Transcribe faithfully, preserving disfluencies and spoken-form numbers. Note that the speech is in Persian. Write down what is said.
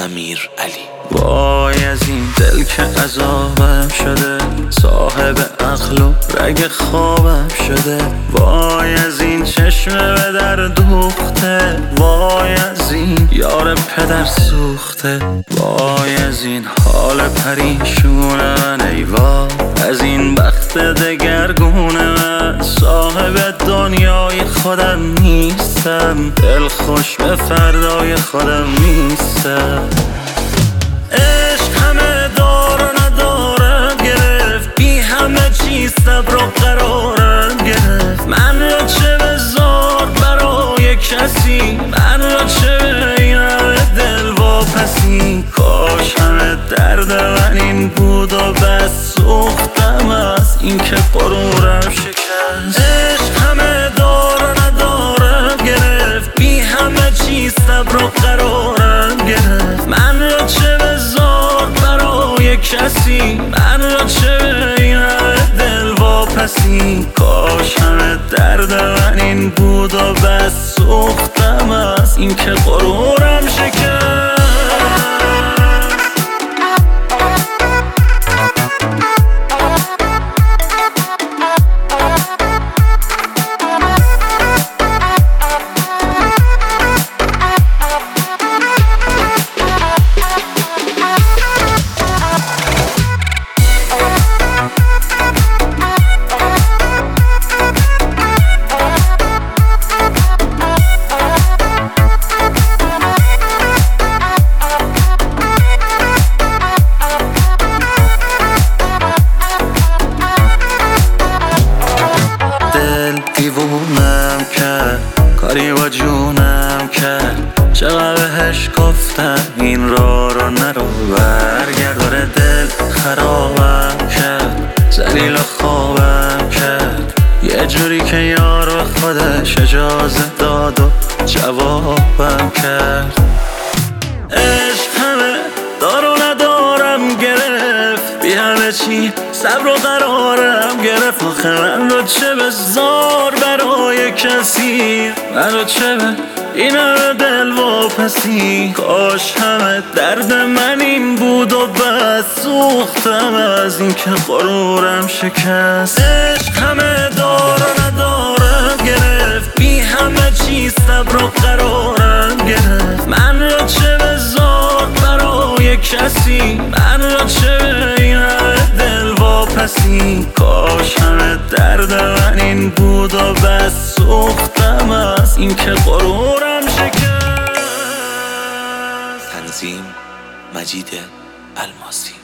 امیر علی. وای از این دل که عذابم شده، صاحب عقل و رگ خوابم شده. وای از این چشم به در دوخته، وای از این یار پدر سوخته. وای از این حال پریشون من، ای وای از این بخت دگرگون من. صاحب دنیای خودم نیستم، دل خوش به فردای خودم نیستم. عشق همه دار و ندارم گرفت، بی همه چیز صبر و قرارم گرفت. من را چه بذار برای کسی، من را چه به این همه دل واپسی. کاش همه درد من این بود و بس، سوختم از این که غرورم شکست. عشق همه دار و ندارم گرفت، بی همه چیز صبر و قرارم گرفت. من را چه بذار برای کسی، من را چه به این همه دل واپسی. کاش همه درد من این بود و بس، سوختم از این که غرورم شکست. دیوونم کرد، کاری با جونم کرد. چقدر بهش گفتم این را رو نرو، برگرداره دل خرابم کرد. ذلیل و خوابم کرد، یه جوری که یار به خودش اجازه داد و جوابم کرد. عشق همه دار و ندارم گرفت، بی همه چی صبر و قرارم گرفت. آخه من رو چه بذار برای کسی، من رو چه به این همه دل واپسی. کاش همه درد من این بود و بس، سوختم از این که غرورم شکست. عشق همه دار و ندارم گرفت، بی همه چیز صبر و قرارم گرفت. من رو چه بذار برای کسی، من رو چه به این همه دل واپسی. کاش همه درد من این بود و بس، سوختم از این که غرورم شکست. تنظیم مجید الماسی.